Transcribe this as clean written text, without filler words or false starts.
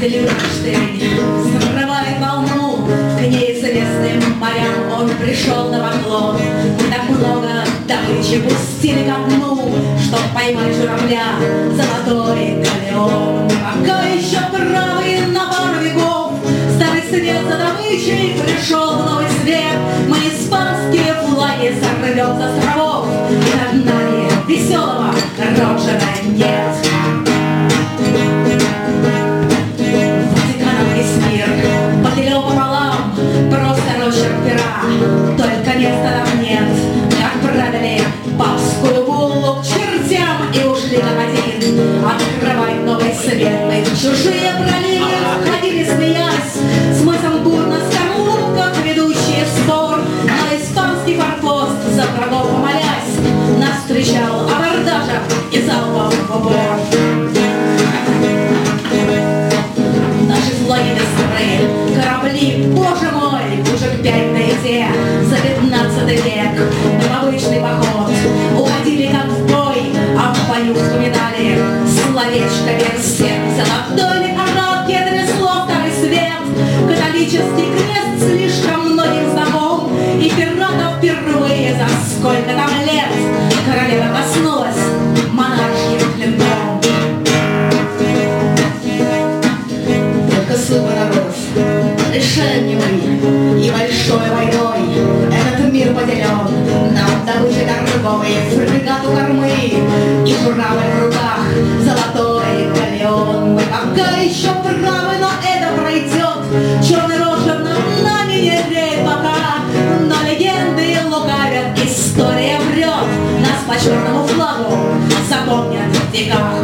Шлюштырь срывает волну, к неизвестным морям он пришел на поклон. Мы так много добычи пустили ко дну, чтоб поймать журавля, золотой галеон. Пока еще правы на пару веков, старый свет за добычей пришел в новый свет. Мы испанские флаги сорвем с островов, и над нами веселого Роджера нет. Пополам, просто росчерк пера, только места там нет. Как продали папскую буллу к чертям и ушли как один открывать новый свет. Мы в чужие проливы ходили, смеясь, с мысом бурно с кормушках, ведущие в спор. Но испанский форпост, за врагов помолясь, нас встречал абордажем и залпом в упор. Корабли, боже мой, уже к 5 на еде, за 15 век, в обычный поход уходили как в бой, а в бою вспоминали словечко версия. Золотой ли короткий, это весло второй свет, католический крест слишком многим знаком, и пиратов впервые за сколько там лет королева коснулась монаршьим клинком. Только субаров решениями и большой войной этот мир поделен. Нам добычей торговой фрегат у кормы и правой в руках золотой галеон. Мы пока еще правы, но это пройдет. Черный Роджер над нами не греет пока, но легенды лукавят, история врет. Нас по черному флагу запомнят в веках.